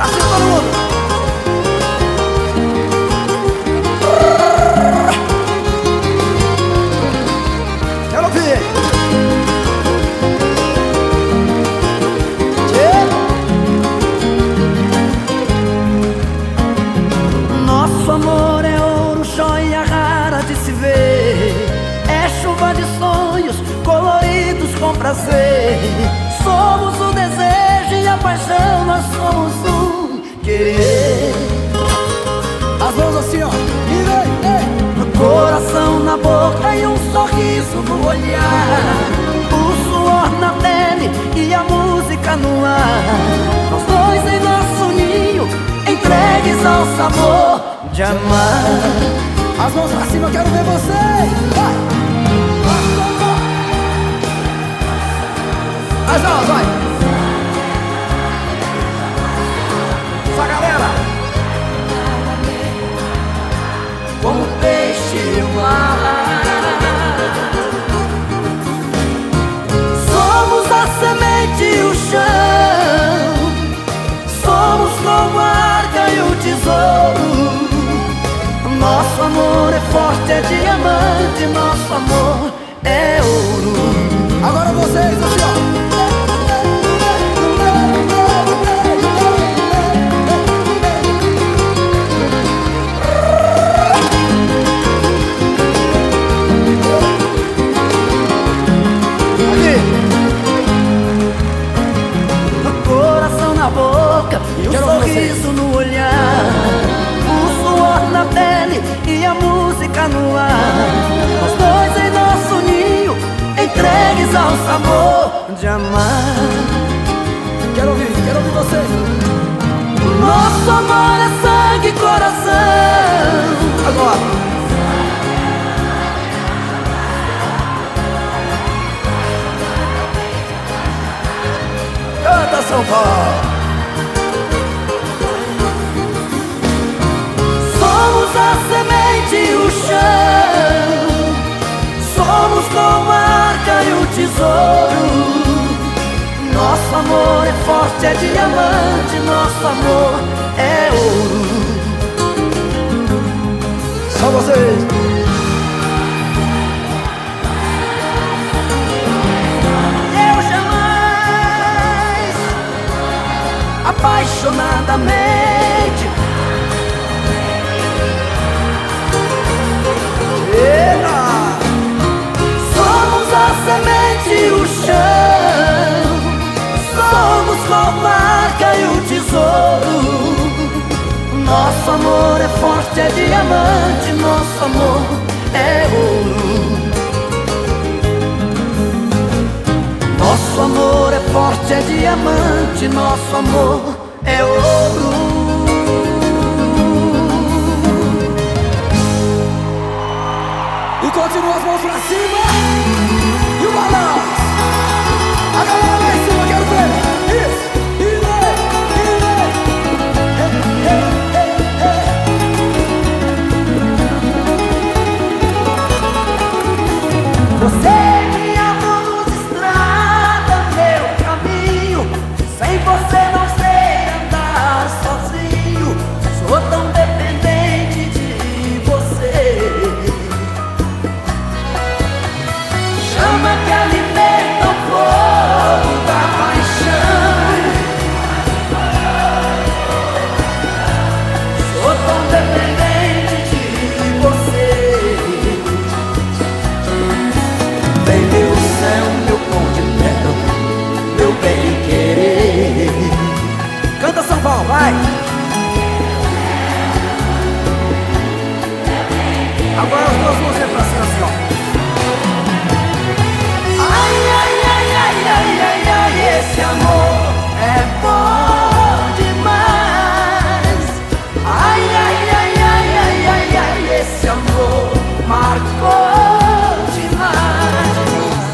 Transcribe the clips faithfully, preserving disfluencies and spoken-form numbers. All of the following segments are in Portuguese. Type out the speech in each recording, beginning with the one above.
Pra cima todo mundo. Quero ouvir. Nosso amor é ouro, joia rara de se ver. É chuva de sonhos coloridos com prazer. Somos o desejo e a paixão, nós somos um querer. As mãos assim, ó. E vem, vem. Coração na boca e um sorriso no olhar. O suor na pele e a música no ar. Nós dois em nosso ninho, entregues ao sabor de amar. As mãos pra cima, eu quero ver vocês. Vai. As mãos, vai. Essa galera. Como peixe no mar. Somos a semente e o chão. Somos como a arca e o tesouro. Nosso amor é forte, é diamante. Nosso amor é ouro. Agora vocês, assim, ó. E o sorriso no olhar, o suor na pele e a música no ar. Nós dois em nosso ninho, entregues ao sabor de amar. Quero ouvir, quero ouvir vocês. Nosso amor é sangue e coração. Agora canta, São Paulo. Somos a semente e o chão. Somos como a arca e o tesouro. Nosso amor é forte, é diamante. Nosso amor é ouro. Só vocês. Eu jamais, apaixonadamente, somos a semente e o chão. Somos como a arca e o tesouro. Nosso amor é forte, é diamante. Nosso amor é ouro. Nosso amor é forte, é diamante. Nosso amor é ouro. Continua as mãos pra cima. E o balanço. A galera lá em cima, quero ver. Isso. E vem, e vem. Hey, hey, hey, hey. Você me abriu estrada, meu caminho. Sem você não sei andar sozinho. Sou tão dependente de você. Chama que alimenta o fogo da paixão. Sou tão dependente de você. Vem meu céu, meu pão de mel, meu bem querer. Canta, São Paulo, vai! Agora as duas mãos pra cima assim, ó. Esse amor é bom demais. Ai, ai, ai, ai, ai, ai, ai, esse amor marcou demais.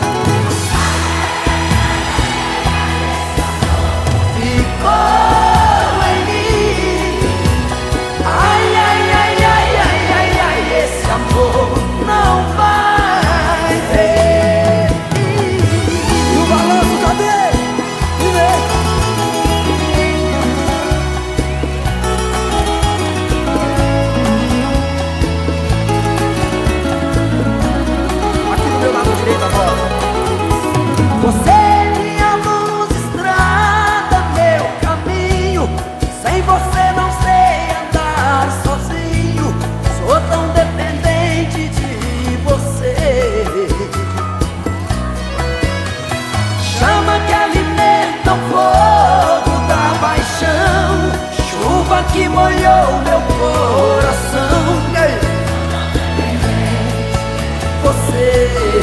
Você é minha luz, estrada, meu caminho. Sem você não sei andar sozinho. Sou tão dependente de você. Chama que alimenta o fogo da paixão, chuva que molhou meu coração. Você